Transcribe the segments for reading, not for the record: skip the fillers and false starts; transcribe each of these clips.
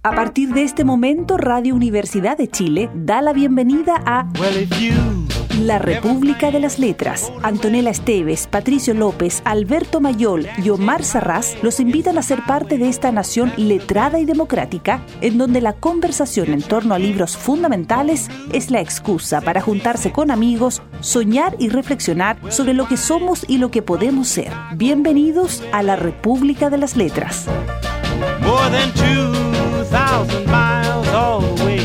A partir de este momento, Radio Universidad de Chile da la bienvenida a La República de las Letras. Antonella Esteves, Patricio López, Alberto Mayol y Omar Sarraz los invitan a ser parte de esta nación letrada y democrática, en donde la conversación en torno a libros fundamentales es la excusa para juntarse con amigos, soñar y reflexionar sobre lo que somos y lo que podemos ser. Bienvenidos a La República de las Letras. More than 2,000 miles all the way.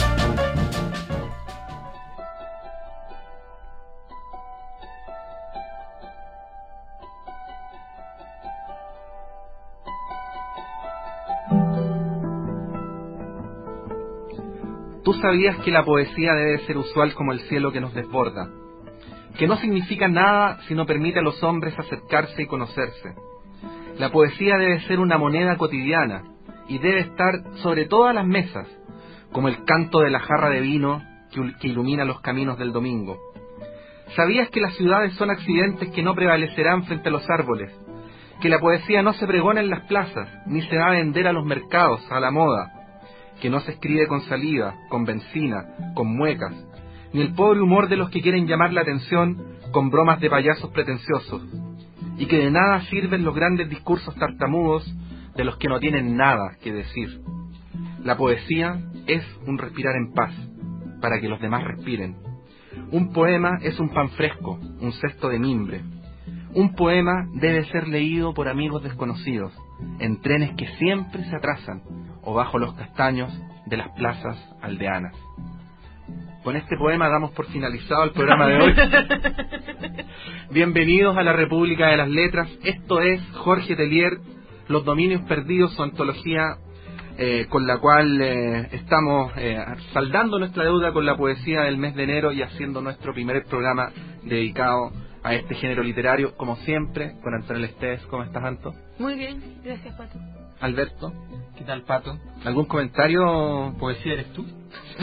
¿Tú sabías que la poesía debe ser usual como el cielo que nos desborda? Que no significa nada si no permite a los hombres acercarse y conocerse. La poesía debe ser una moneda cotidiana y debe estar sobre todas las mesas, como el canto de la jarra de vino que ilumina los caminos del domingo. ¿Sabías que las ciudades son accidentes que no prevalecerán frente a los árboles? Que la poesía no se pregona en las plazas, ni se va a vender a los mercados, a la moda. Que no se escribe con saliva, con benzina, con muecas, ni el pobre humor de los que quieren llamar la atención con bromas de payasos pretenciosos. Y que de nada sirven los grandes discursos tartamudos de los que no tienen nada que decir. La poesía es un respirar en paz, para que los demás respiren. Un poema es un pan fresco, un cesto de mimbre. Un poema debe ser leído por amigos desconocidos, en trenes que siempre se atrasan, o bajo los castaños de las plazas aldeanas. Con este poema damos por finalizado el programa de hoy. Bienvenidos a la República de las Letras. Esto es Jorge Tellier, Los Dominios Perdidos, su antología con la cual estamos saldando nuestra deuda con la poesía del mes de enero y haciendo nuestro primer programa dedicado a este género literario, como siempre, con Antonella Esteves. ¿Cómo estás, Anto? Muy bien, gracias, Pato. Alberto. ¿Qué tal, Pato? ¿Algún comentario? ¿Poesía eres tú?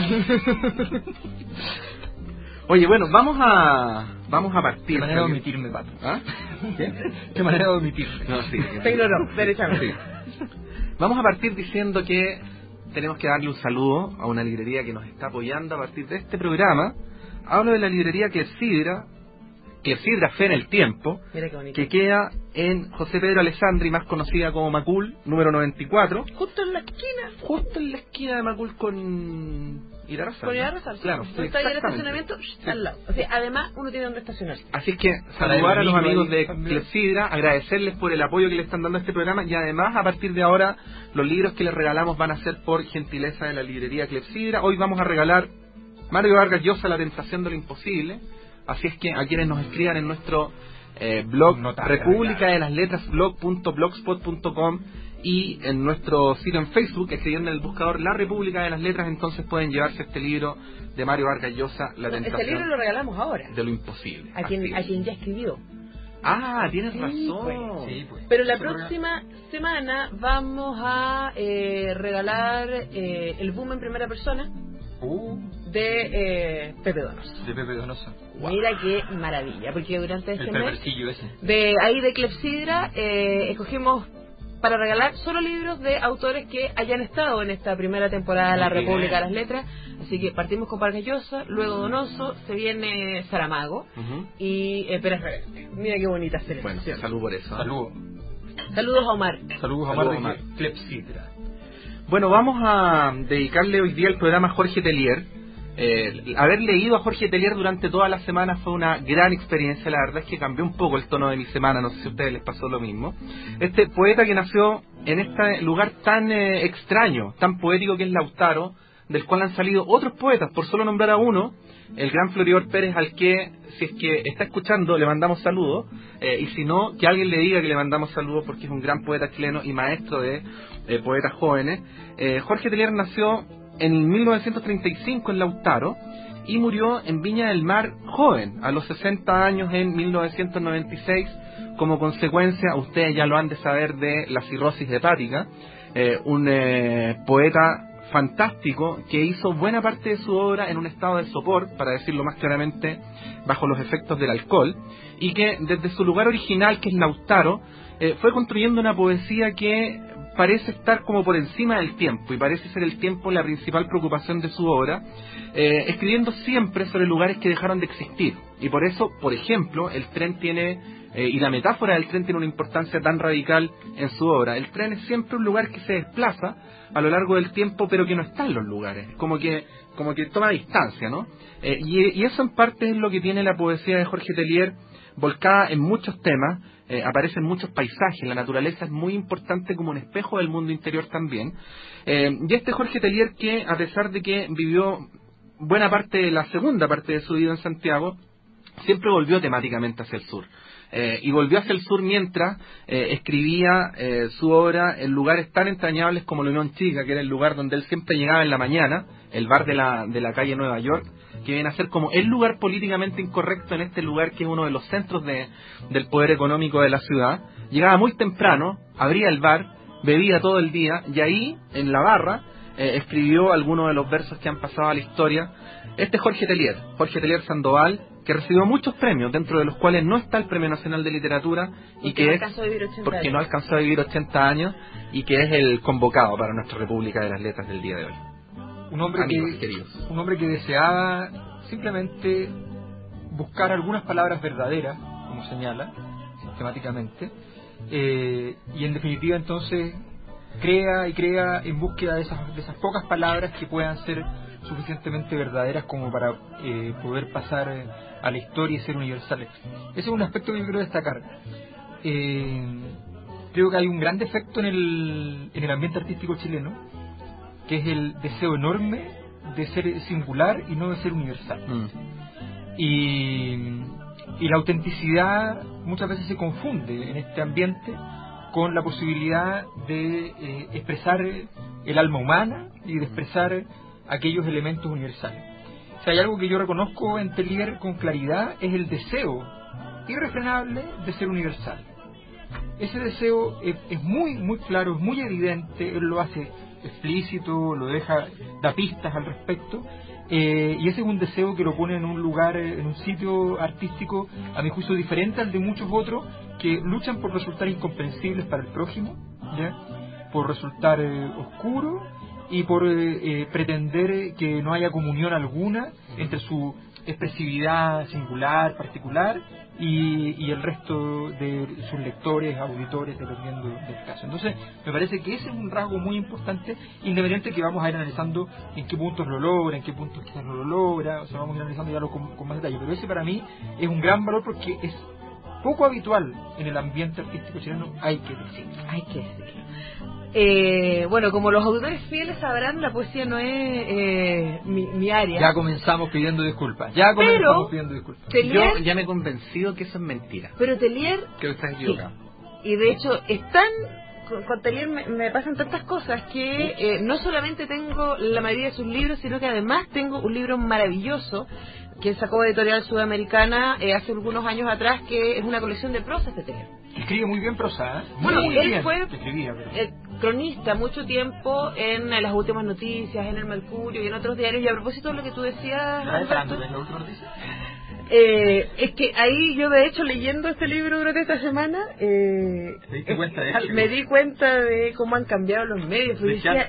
Oye, bueno, vamos a partir. ¿Qué manera de omitirme, Pato? ¿Ah? ¿Qué manera de omitirme? No, sí. Te ignoró, derechamente. Sí. Vamos a partir diciendo que tenemos que darle un saludo a una librería que nos está apoyando a partir de este programa. Hablo de la librería Clepsidra Fe en el Tiempo, que queda en José Pedro Alessandri, más conocida como Macul, número 94. Justo en la esquina. Justo en la esquina de Macul con Irarrázaval. Con Irarrázaval. Claro, sí, está ahí el estacionamiento al lado. O sea, además uno tiene donde estacionarse. Así es que saludar a los amigos de Clepsidra, agradecerles por el apoyo que le están dando a este programa, y además a partir de ahora los libros que les regalamos van a ser por gentileza de la librería Clepsidra. Hoy vamos a regalar Mario Vargas Llosa, La Tentación de lo Imposible. Así es que a quienes nos escriban en nuestro blog República de las Letras, blog.blogspot.com, y en nuestro sitio en Facebook, escribiendo en el buscador La República de las Letras, entonces pueden llevarse este libro de Mario Vargas Llosa, La Tentación este libro lo regalamos ahora de lo Imposible. A quien ya escribió. Ah, tienes razón. Pues. Sí, pues. Pero la próxima semana vamos a regalar El Boom en Primera Persona de Pepe Donoso. De Pepe Donoso. Wow. Mira qué maravilla, porque durante este mes ese. de Clepsidra escogimos para regalar solo libros de autores que hayan estado en esta primera temporada de La República de las Letras. Así que partimos con Vargas Llosa, luego Donoso, se viene Saramago y Pérez Reverte. Mira qué bonita selección. Bueno, salud por eso. Saludos a Omar. Saludos a Omar de Clepsidra. Bueno, vamos a dedicarle hoy día el programa a Jorge Tellier. Haber leído a Jorge Tellier durante toda la semana fue una gran experiencia. La verdad es que cambió un poco el tono de mi semana. No sé si a ustedes les pasó lo mismo. Este poeta que nació en este lugar tan extraño, tan poético que es Lautaro, del cual han salido otros poetas, por solo nombrar a uno, el gran Floridor Pérez, al que, si es que está escuchando, le mandamos saludos, y si no, que alguien le diga que le mandamos saludos, porque es un gran poeta chileno y maestro de poetas jóvenes. Jorge Tellier nació en 1935 en Lautaro y murió en Viña del Mar joven, a los 60 años en 1996, como consecuencia, ustedes ya lo han de saber, de la cirrosis hepática. Un poeta fantástico que hizo buena parte de su obra en un estado de sopor, para decirlo más claramente, bajo los efectos del alcohol, y que desde su lugar original, que es Lautaro, fue construyendo una poesía que parece estar como por encima del tiempo, y parece ser el tiempo la principal preocupación de su obra, escribiendo siempre sobre lugares que dejaron de existir. Y por eso, por ejemplo, el tren tiene, y la metáfora del tren tiene una importancia tan radical en su obra. El tren es siempre un lugar que se desplaza a lo largo del tiempo, pero que no está en los lugares, como que toma distancia, ¿no? Y eso en parte es lo que tiene la poesía de Jorge Teillier, volcada en muchos temas. Aparecen muchos paisajes, la naturaleza es muy importante como un espejo del mundo interior también. Y este Jorge Teillier, que a pesar de que vivió buena parte de la segunda parte de su vida en Santiago, siempre volvió temáticamente hacia el sur. Y volvió hacia el sur mientras escribía su obra en lugares tan entrañables como la Unión Chica, que era el lugar donde él siempre llegaba en la mañana, el bar de la calle Nueva York, que viene a ser como el lugar políticamente incorrecto en este lugar que es uno de los centros del poder económico de la ciudad. Llegaba muy temprano, abría el bar, bebía todo el día, y ahí, en la barra, escribió algunos de los versos que han pasado a la historia. Este Jorge Teillier Sandoval, que recibió muchos premios, dentro de los cuales no está el Premio Nacional de Literatura, y que es porque no alcanzó a vivir 80 años, y que es el convocado para nuestra República de las Letras del día de hoy. Un hombre que deseaba simplemente buscar algunas palabras verdaderas, como señala sistemáticamente, y en definitiva entonces crea en búsqueda de esas pocas palabras que puedan ser suficientemente verdaderas como para poder pasar a la historia y ser universales. Ese es un aspecto que yo quiero destacar. Creo que hay un gran defecto en el ambiente artístico chileno, que es el deseo enorme de ser singular y no de ser universal. Y la autenticidad muchas veces se confunde en este ambiente con la posibilidad de expresar el alma humana y de expresar aquellos elementos universales. Si hay algo que yo reconozco en Teillier con claridad, es el deseo irrefrenable de ser universal. Ese deseo es muy, muy claro, es muy evidente, él lo hace explícito, da pistas al respecto, y ese es un deseo que lo pone en un lugar, en un sitio artístico, a mi juicio diferente al de muchos otros que luchan por resultar incomprensibles para el prójimo, ¿ya? Por resultar oscuro y por pretender que no haya comunión alguna entre su expresividad singular, particular, y el resto de sus lectores, auditores, dependiendo del caso. Entonces, me parece que ese es un rasgo muy importante, independiente que vamos a ir analizando en qué puntos lo logra, en qué puntos quizás no lo logra, o sea, vamos a ir analizando ya con más detalle. Pero ese para mí es un gran valor porque es poco habitual en el ambiente artístico chileno, hay que decirlo. Bueno, como los auditores fieles sabrán, la poesía no es mi área. Ya comenzamos pidiendo disculpas. Teillier, yo ya me he convencido que eso es mentira. Pero Teillier... Que estás equivocado. Sí. Y de hecho, con Teillier me pasan tantas cosas que no solamente tengo la mayoría de sus libros, sino que además tengo un libro maravilloso que sacó Editorial Sudamericana hace algunos años atrás, que es una colección de prosas de Teillier. Escribe muy bien prosa, ¿eh? Bueno, él fue cronista mucho tiempo en Las Últimas Noticias, en El Mercurio y en otros diarios. Y a propósito de lo que tú decías, Alberto, es que ahí yo, de hecho, leyendo este libro durante esta semana, me di cuenta de cómo han cambiado los medios.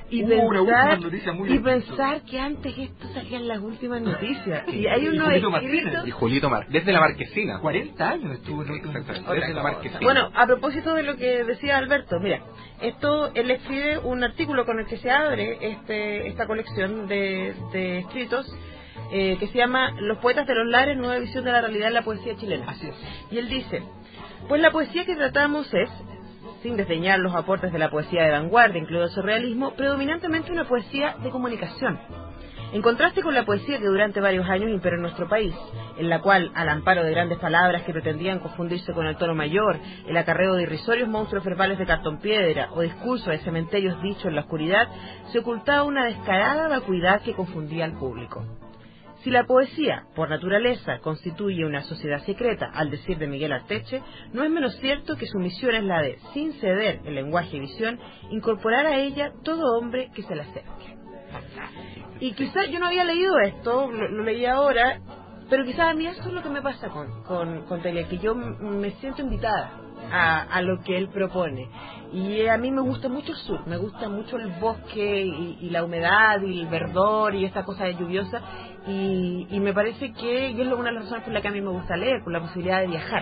Y pensar que antes esto salía en Las Últimas Noticias. Y hay unos escritos... Y Julito Martínez, desde la Marquesina. 40 años estuvo desde la Marquesina. Bueno, a propósito de lo que decía Alberto, mira, él escribe un artículo con el que se abre esta colección de escritos, que se llama Los poetas de los lares, nueva visión de la realidad en la poesía chilena. Así es. Y él dice: pues la poesía que tratamos es, sin desdeñar los aportes de la poesía de vanguardia, incluido el surrealismo, predominantemente una poesía de comunicación. En contraste con la poesía que durante varios años imperó en nuestro país, en la cual, al amparo de grandes palabras que pretendían confundirse con el tono mayor, el acarreo de irrisorios monstruos verbales de cartón piedra o discursos de cementerios dichos en la oscuridad, se ocultaba una descarada vacuidad que confundía al público. Si la poesía, por naturaleza, constituye una sociedad secreta, al decir de Miguel Arteche, no es menos cierto que su misión es la de, sin ceder el lenguaje y visión, incorporar a ella todo hombre que se la acerque. Y quizás yo no había leído esto, lo leí ahora, pero quizás a mí eso es lo que me pasa con Teillier, que yo me siento invitada a lo que él propone. Y a mí me gusta mucho el sur, me gusta mucho el bosque y la humedad y el verdor y esta cosa lluviosa, y me parece que, y es una de las razones por la que a mí me gusta leer, por la posibilidad de viajar.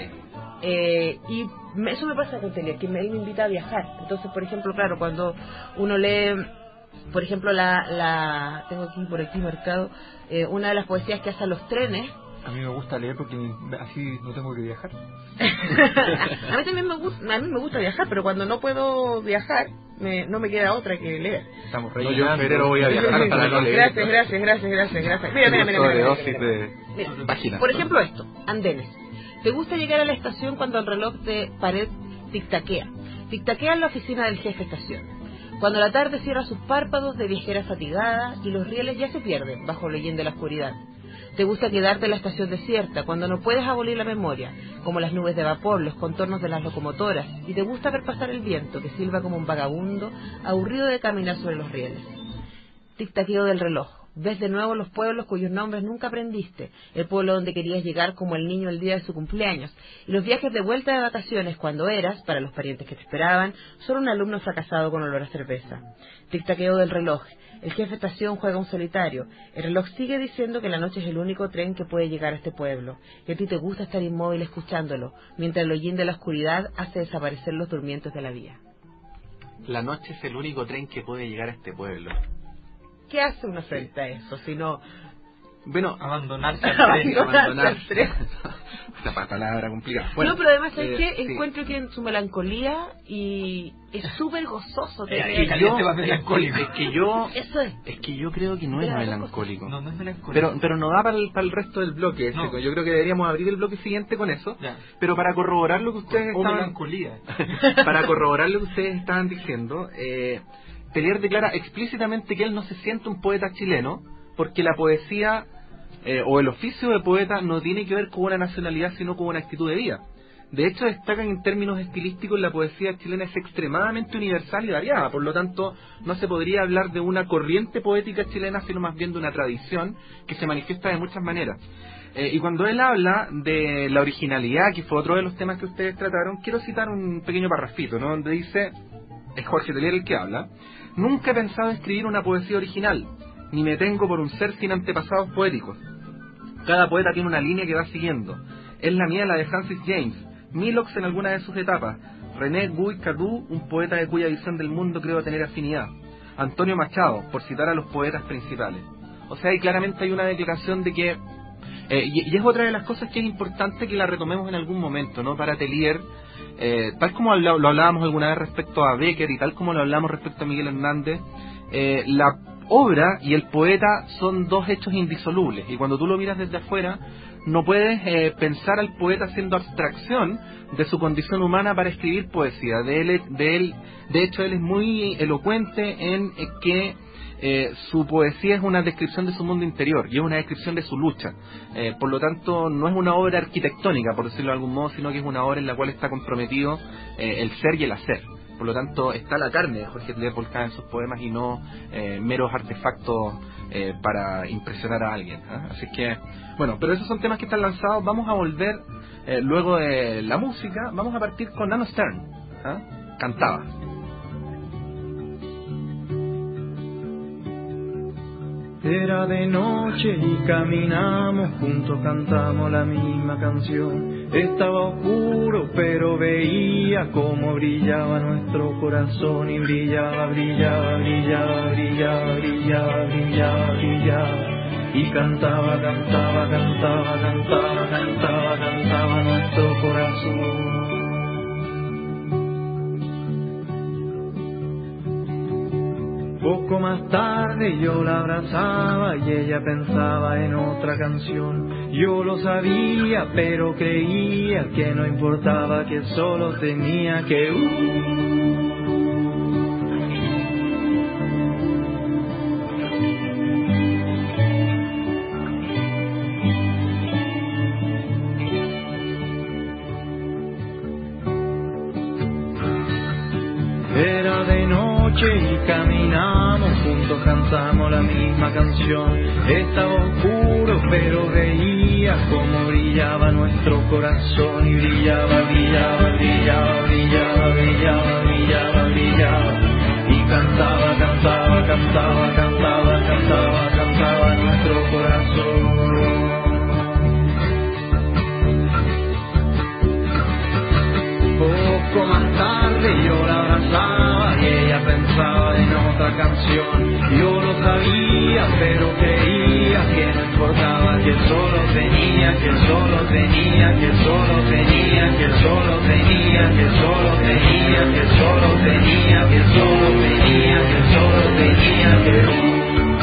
Y eso me pasa con Teillier, que él me invita a viajar. Entonces, por ejemplo, claro, cuando uno lee, por ejemplo, tengo aquí por aquí marcado, una de las poesías que hace a los trenes. A mí me gusta leer porque así no tengo que viajar. A mí también me gusta viajar, pero cuando no puedo viajar, no me queda otra que leer. Estamos yo en febrero voy a viajar para no leer. Gracias. Mira. Por ejemplo esto, andenes. ¿Te gusta llegar a la estación cuando el reloj de pared tic-taquea? Tic-taquea en la oficina del jefe de estación. Cuando la tarde cierra sus párpados de viajera fatigada y los rieles ya se pierden bajo el hollín de la oscuridad. Te gusta quedarte en la estación desierta cuando no puedes abolir la memoria, como las nubes de vapor, los contornos de las locomotoras, y te gusta ver pasar el viento que silba como un vagabundo, aburrido de caminar sobre los rieles. Tic-taqueo del reloj. Ves de nuevo los pueblos cuyos nombres nunca aprendiste, el pueblo donde querías llegar como el niño el día de su cumpleaños, y los viajes de vuelta de vacaciones cuando eras, para los parientes que te esperaban, solo un alumno fracasado con olor a cerveza. Tic-taqueo del reloj. El jefe de estación juega un solitario. El reloj sigue diciendo que la noche es el único tren que puede llegar a este pueblo, y a ti te gusta estar inmóvil escuchándolo, mientras el hollín de la oscuridad hace desaparecer los durmientes de la vía. La noche es el único tren que puede llegar a este pueblo. ¿Qué hace uno frente a eso? Si no... Bueno, abandonarse al tren. Una palabra complicada. Bueno, no, pero además es que encuentro que en su melancolía y es súper gozoso. Es que yo creo que no es melancólico. No es melancólico. Pero no da para el resto del bloque. No. Yo creo que deberíamos abrir el bloque siguiente con eso. Ya. Pero para corroborar lo que ustedes estaban... melancolía. Para corroborar lo que ustedes estaban diciendo, Teillier declara explícitamente que él no se siente un poeta chileno, porque la poesía o el oficio de poeta no tiene que ver con una nacionalidad, sino con una actitud de vida. De hecho, destacan en términos estilísticos, la poesía chilena es extremadamente universal y variada, por lo tanto no se podría hablar de una corriente poética chilena, sino más bien de una tradición que se manifiesta de muchas maneras. Y cuando él habla de la originalidad, que fue otro de los temas que ustedes trataron, quiero citar un pequeño parrafito, ¿no?, donde dice, es Jorge Teillier el que habla: nunca he pensado escribir una poesía original, ni me tengo por un ser sin antepasados poéticos. Cada poeta tiene una línea que va siguiendo. Es la mía la de Francis James, Milox en alguna de sus etapas, René Guy-Cadou, un poeta de cuya visión del mundo creo tener afinidad, Antonio Machado, por citar a los poetas principales. O sea, ahí claramente hay una declaración de que... y es otra de las cosas que es importante que la retomemos en algún momento, ¿no? Para Teillier, tal como lo hablábamos alguna vez respecto a Becker y tal como lo hablamos respecto a Miguel Hernández, la obra y el poeta son dos hechos indisolubles, y cuando tú lo miras desde afuera no puedes pensar al poeta haciendo abstracción de su condición humana para escribir poesía. De hecho él es muy elocuente en que su poesía es una descripción de su mundo interior y es una descripción de su lucha. Por lo tanto, no es una obra arquitectónica, por decirlo de algún modo, sino que es una obra en la cual está comprometido el ser y el hacer. Por lo tanto, está la carne de Jorge Teillier volcada en sus poemas y no meros artefactos para impresionar a alguien, ¿eh? Así que, bueno, pero esos son temas que están lanzados. Vamos a volver luego de la música. Vamos a partir con Nano Stern, ¿eh? Cantaba. Era de noche y caminamos juntos, cantamos la misma canción. Estaba oscuro pero veía cómo brillaba nuestro corazón y brillaba, brillaba, brillaba, brillaba, brillaba, brillaba, brillaba. Y cantaba, cantaba, cantaba, cantaba, cantaba, cantaba nuestro corazón. Poco más tarde yo la abrazaba y ella pensaba en otra canción. Yo lo sabía, pero creía que no importaba, que solo tenía que Era de noche y caminamos juntos, cantamos la misma canción. Estaba oscuro pero veía cómo brillaba nuestro corazón y brillaba, brillaba, brillaba, brillaba, brillaba, brillaba, brillaba. Y cantaba, cantaba, cantaba, cantaba, cantaba, cantaba nuestro corazón. Poco más tarde yo la abrazaba y ella pensaba en otra canción. Yo lo sabía, pero creía que no importaba, que solo tenía, que solo tenía, que solo tenía, que solo tenía, que solo tenía, que solo tenía, que solo tenía, que solo tenía, que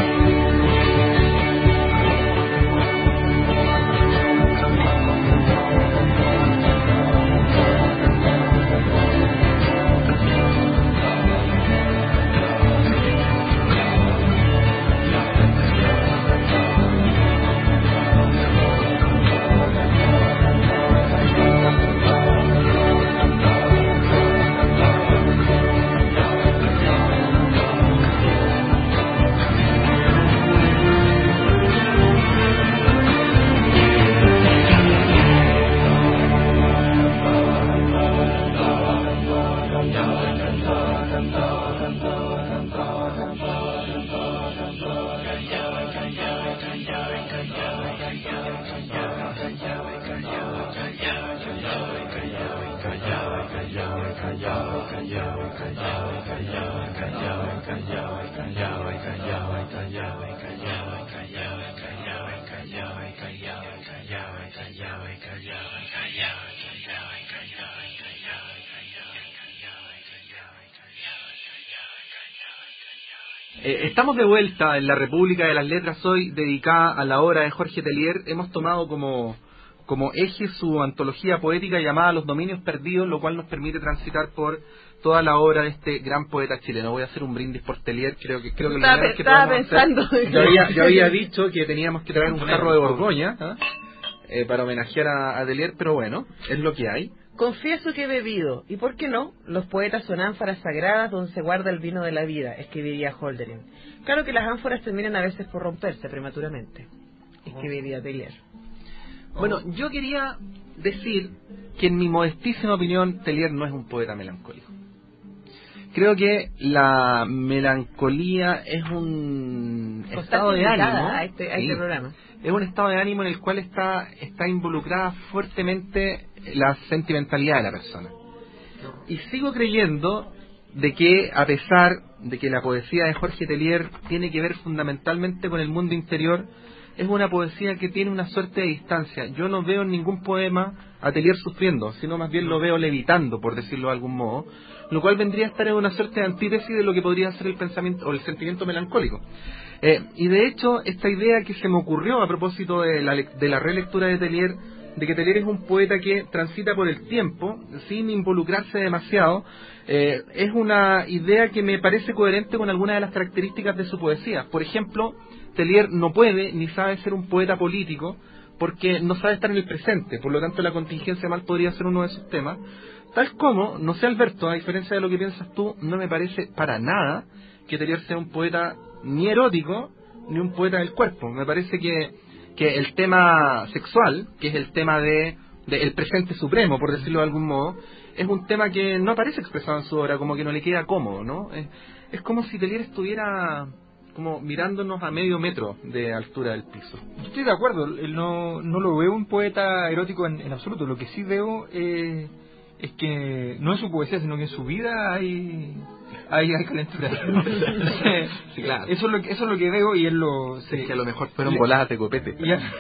Estamos de vuelta en la República de las Letras, hoy dedicada a la obra de Jorge Teillier. Hemos tomado como eje su antología poética llamada Los Dominios Perdidos, lo cual nos permite transitar por toda la obra de este gran poeta chileno. Voy a hacer un brindis por Teillier, creo que lo menos que podemos hacer. Yo había dicho que teníamos que traer un jarro de Borgoña para homenajear a Teillier, pero bueno, es lo que hay. Confieso que he bebido, y por qué no, los poetas son ánforas sagradas donde se guarda el vino de la vida, escribiría Hölderlin. Claro que las ánforas terminan a veces por romperse prematuramente, escribiría Teillier. Bueno, yo quería decir que en mi modestísima opinión Teillier no es un poeta melancólico. Creo que la melancolía es un estado de ánimo a este programa. Es un estado de ánimo en el cual está involucrada fuertemente la sentimentalidad de la persona. Y sigo creyendo de que, a pesar de que la poesía de Jorge Teillier tiene que ver fundamentalmente con el mundo interior, es una poesía que tiene una suerte de distancia. Yo no veo en ningún poema a Teillier sufriendo, sino más bien lo veo levitando, por decirlo de algún modo, lo cual vendría a estar en una suerte de antítesis de lo que podría ser el pensamiento o el sentimiento melancólico. Y de hecho, esta idea que se me ocurrió a propósito de la relectura de Teillier, de que Teillier es un poeta que transita por el tiempo sin involucrarse demasiado, es una idea que me parece coherente con algunas de las características de su poesía. Por ejemplo, Teillier no puede ni sabe ser un poeta político porque no sabe estar en el presente, por lo tanto la contingencia mal podría ser uno de sus temas. Tal como, no sé Alberto, a diferencia de lo que piensas tú, no me parece para nada que Teillier sea un poeta ni erótico ni un poeta del cuerpo. Me parece que el tema sexual, que es el tema de el presente supremo, por decirlo de algún modo, es un tema que no aparece expresado en su obra, como que no le queda cómodo, ¿no? Es como si Teillier estuviera como mirándonos a medio metro de altura del piso. Estoy de acuerdo, no lo veo un poeta erótico en absoluto. Lo que sí veo es que no en su poesía, sino que en su vida hay calentura. Sí, claro. Eso es lo que veo, y él lo... Sí, que a lo mejor fueron voladas de copete.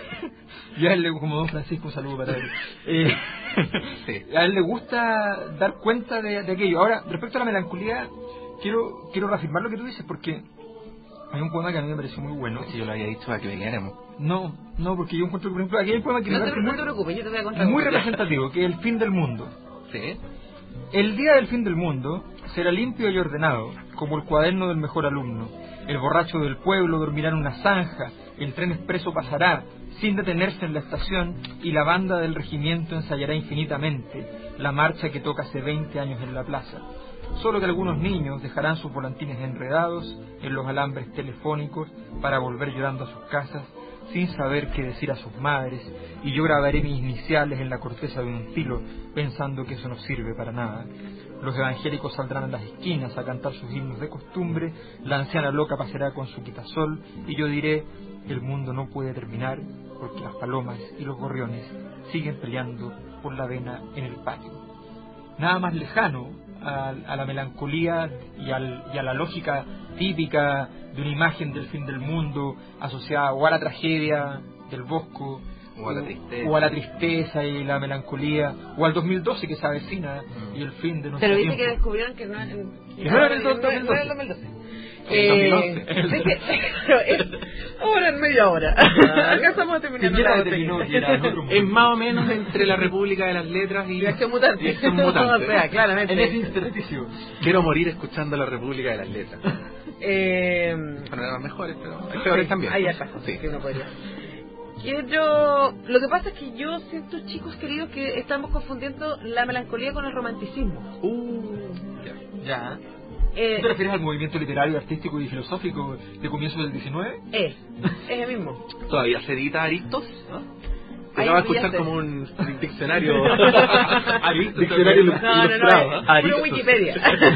Ya él, como don Francisco, un saludo para él. Sí. A él le gusta dar cuenta de aquello. Ahora, respecto a la melancolía, quiero reafirmar lo que tú dices, porque hay un poema que a mí me pareció muy bueno. Si yo lo había dicho a que viniéramos. No, porque yo encuentro, por ejemplo, aquí hay un poema que no te preocupes, yo te voy a contar. Muy representativo, que es El fin del mundo. Sí. El día del fin del mundo será limpio y ordenado, como el cuaderno del mejor alumno. El borracho del pueblo dormirá en una zanja, el tren expreso pasará sin detenerse en la estación, y la banda del regimiento ensayará infinitamente la marcha que toca hace 20 años en la plaza. Solo que algunos niños dejarán sus volantines enredados en los alambres telefónicos para volver llorando a sus casas, sin saber qué decir a sus madres, y yo grabaré mis iniciales en la corteza de un filo, pensando que eso no sirve para nada. Los evangélicos saldrán a las esquinas a cantar sus himnos de costumbre, la anciana loca pasará con su quitasol, y yo diré, el mundo no puede terminar, porque las palomas y los gorriones siguen peleando por la avena en el patio. Nada más lejano a la melancolía y a la lógica típica de una imagen del fin del mundo asociada o a la tragedia del Bosco, o a la tristeza y la melancolía, o al 2012 que se avecina y el fin de nuestro Pero tiempo. dice que descubrieron que no era el 2012. Ahora en media hora. Acá estamos terminando la botella. Es más o menos entre la República de las Letras y Acción Mutante. y Acción Mutante. O sea, claramente. En ese intersticio. Quiero morir escuchando la República de las Letras. Bueno, eran mejores, pero hay peores también. Hay acá, sí. Que uno podría. Lo que pasa es que yo siento, chicos queridos, que estamos confundiendo la melancolía con el romanticismo. Ya. ¿Tú te refieres al movimiento literario, artístico y filosófico de comienzos del 19? Es el mismo. ¿Todavía se edita Aristos? Ahí Acabo de escuchar pillaste. como un diccionario. Diccionario No, Aristos. puro Wikipedia.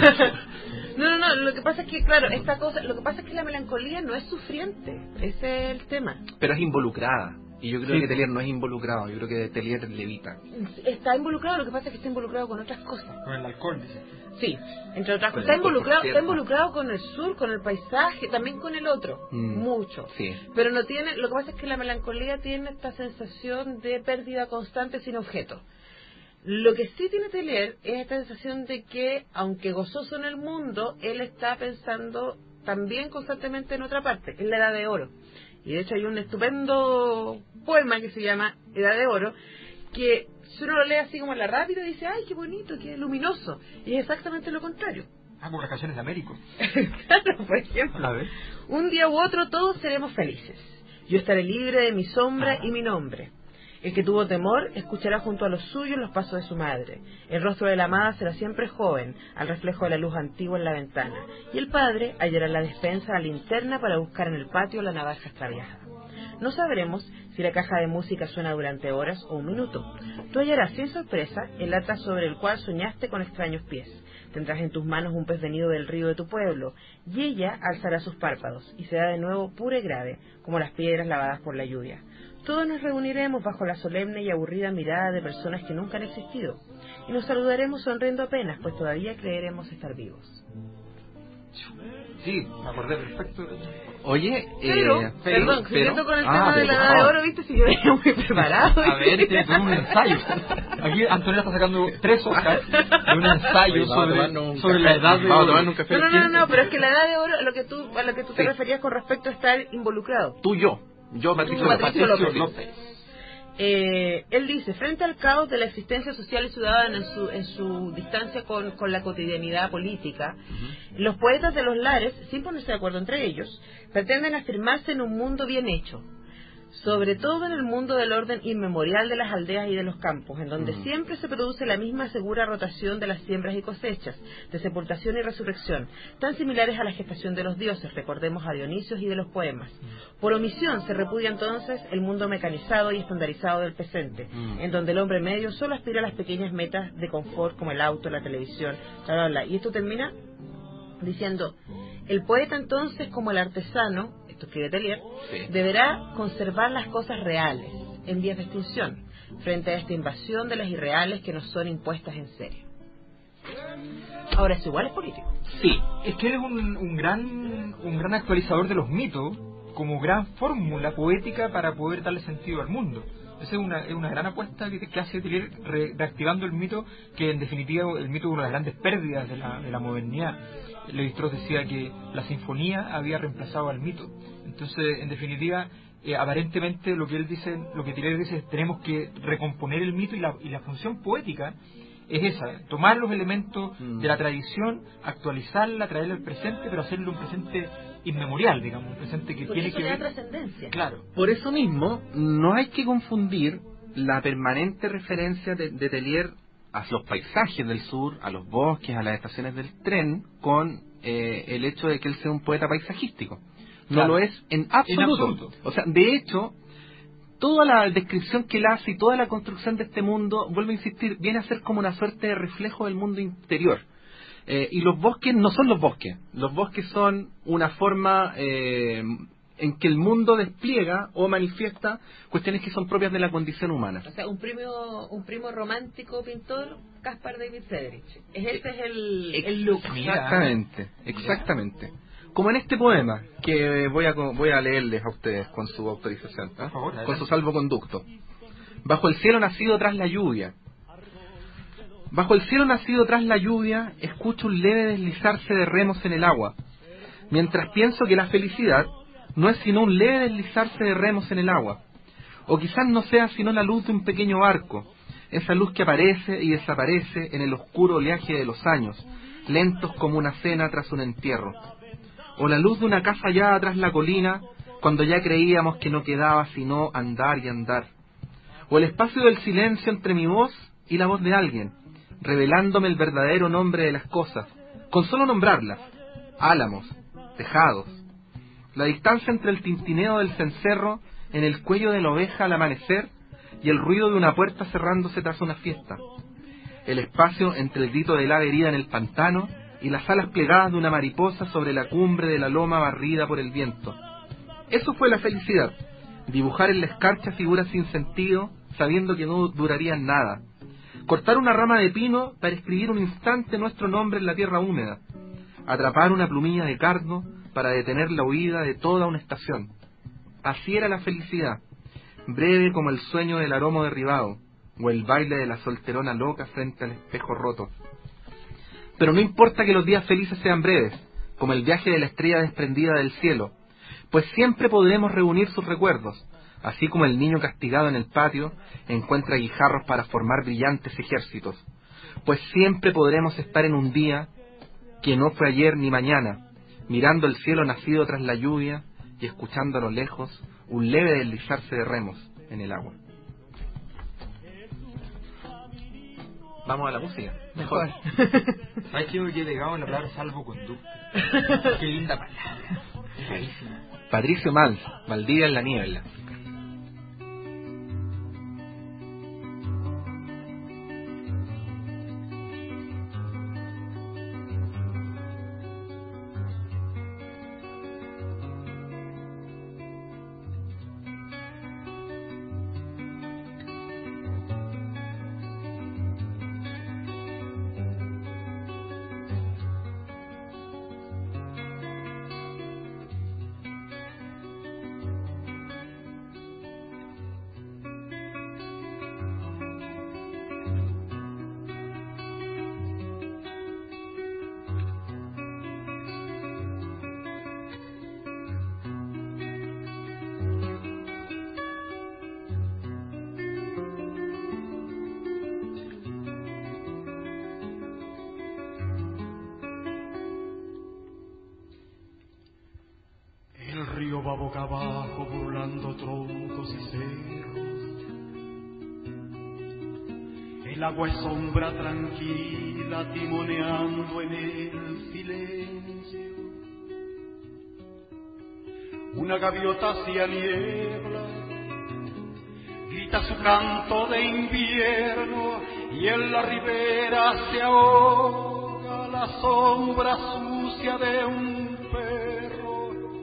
No, lo que pasa es que, claro, lo que pasa es que la melancolía no es sufriente, ese es el tema. Pero es involucrada. Y yo creo Sí. que Telier no es involucrado, yo creo que Telier levita. Está involucrado, lo que pasa es que está involucrado con otras cosas. Con el alcohol, dice. Sí, entre otras Con cosas. el alcohol, por Está cierto. involucrado con el sur, con el paisaje, también con el otro, mucho. Sí. Pero no tiene, lo que pasa es que la melancolía tiene esta sensación de pérdida constante sin objeto. Lo que sí tiene Telier es esta sensación de que, aunque gozoso en el mundo, él está pensando también constantemente en otra parte, en la Edad de Oro. Y de hecho hay un estupendo poema que se llama Edad de Oro, que si uno lo lee así como a la rápida, dice, ¡ay, qué bonito, qué luminoso! Y es exactamente lo contrario. Como las canciones de Américo. Claro, por ejemplo. A ver. Un día u otro todos seremos felices. Yo estaré libre de mi sombra y mi nombre. El que tuvo temor escuchará junto a los suyos los pasos de su madre. El rostro de la amada será siempre joven, al reflejo de la luz antigua en la ventana. Y el padre hallará en la despensa la linterna para buscar en el patio la navaja extraviada. No sabremos si la caja de música suena durante horas o un minuto. Tú hallarás sin sorpresa el atra sobre el cual soñaste con extraños pies. Tendrás en tus manos un pez venido del río de tu pueblo, y ella alzará sus párpados, y será de nuevo pura y grave, como las piedras lavadas por la lluvia. Todos nos reuniremos bajo la solemne y aburrida mirada de personas que nunca han existido, y nos saludaremos sonriendo apenas, pues todavía creeremos estar vivos. Sí, me acordé perfecto. Oye, Perdón, siguiendo con el tema de la Edad de Oro, viste, si yo venía muy preparado. A ver, tenemos un ensayo. Aquí Antonella está sacando 3 hojas de un ensayo sobre la Edad de Oro. No, pero es que la Edad de Oro, a lo que tú te referías con respecto a estar involucrado. Yo, Patricio López. Él dice, frente al caos de la existencia social y ciudadana en su distancia con la cotidianidad política, los poetas de los lares, sin ponerse de acuerdo entre ellos, pretenden afirmarse en un mundo bien hecho, sobre todo en el mundo del orden inmemorial de las aldeas y de los campos, en donde siempre se produce la misma segura rotación de las siembras y cosechas, de sepultación y resurrección, tan similares a la gestación de los dioses, recordemos a Dionisios y de los poemas. Por omisión se repudia entonces el mundo mecanizado y estandarizado del presente, en donde el hombre medio solo aspira a las pequeñas metas de confort como el auto, la televisión, bla, bla, bla. Y esto termina diciendo, el poeta entonces, como el artesano, esto escribe Telier, deberá conservar las cosas reales en vías de extinción frente a esta invasión de las irreales que nos son impuestas en serio. Ahora, ¿es igual es político? Sí, es que él es un gran actualizador de los mitos como gran fórmula poética para poder darle sentido al mundo. Esa es una gran apuesta que hace Telier reactivando el mito, que en definitiva el mito es una de las grandes pérdidas de la modernidad. Lévi-Strauss decía que la sinfonía había reemplazado al mito. Entonces, en definitiva, aparentemente lo que Telier dice es tenemos que recomponer el mito, y la función poética es esa, tomar los elementos de la tradición, actualizarla, traerla al presente, pero hacerlo un presente inmemorial, digamos, un presente que porque tiene eso que le da ver. trascendencia. Claro. Por eso mismo, no hay que confundir la permanente referencia de Telier a los paisajes del sur, a los bosques, a las estaciones del tren, con el hecho de que él sea un poeta paisajístico. No Claro. lo es en absoluto. En absoluto. O sea, de hecho, toda la descripción que él hace y toda la construcción de este mundo, vuelvo a insistir, viene a ser como una suerte de reflejo del mundo interior. Y los bosques no son los bosques son una forma en que el mundo despliega o manifiesta cuestiones que son propias de la condición humana. O sea, un primo romántico pintor, Caspar David Friedrich. Ese es el look. Exactamente. Como en este poema, que voy a leerles a ustedes con su autorización, ¿eh? Por favor, con su salvoconducto. Bajo el cielo nacido tras la lluvia. Bajo el cielo nacido tras la lluvia, escucho un leve deslizarse de remos en el agua, mientras pienso que la felicidad no es sino un leve deslizarse de remos en el agua, o quizás no sea sino la luz de un pequeño barco, esa luz que aparece y desaparece en el oscuro oleaje de los años, lentos como una cena tras un entierro, o la luz de una casa hallada tras la colina, cuando ya creíamos que no quedaba sino andar y andar, o el espacio del silencio entre mi voz y la voz de alguien, revelándome el verdadero nombre de las cosas, con solo nombrarlas: álamos, tejados. La distancia entre el tintineo del cencerro en el cuello de la oveja al amanecer y el ruido de una puerta cerrándose tras una fiesta. El espacio entre el grito del ave herida en el pantano y las alas plegadas de una mariposa sobre la cumbre de la loma barrida por el viento. Eso fue la felicidad: dibujar en la escarcha figuras sin sentido, sabiendo que no durarían nada. Cortar una rama de pino para escribir un instante nuestro nombre en la tierra húmeda. Atrapar una plumilla de cardo para detener la huida de toda una estación. Así era la felicidad, breve como el sueño del aromo derribado, o el baile de la solterona loca frente al espejo roto. Pero no importa que los días felices sean breves, como el viaje de la estrella desprendida del cielo, pues siempre podremos reunir sus recuerdos, así como el niño castigado en el patio encuentra guijarros para formar brillantes ejércitos, pues siempre podremos estar en un día que no fue ayer ni mañana, mirando el cielo nacido tras la lluvia y escuchando a lo lejos un leve deslizarse de remos en el agua. Vamos a la música. Mejor. ¿Sabes qué? He llegado a la palabra salvoconducto. Qué linda palabra. Rarísima. Patricio Mans, Valdivia en la niebla. río va boca abajo burlando troncos y cerros. El agua es sombra tranquila timoneando en el silencio. Una gaviota hacia niebla grita su canto de invierno y en la ribera se ahoga la sombra sucia de un perro.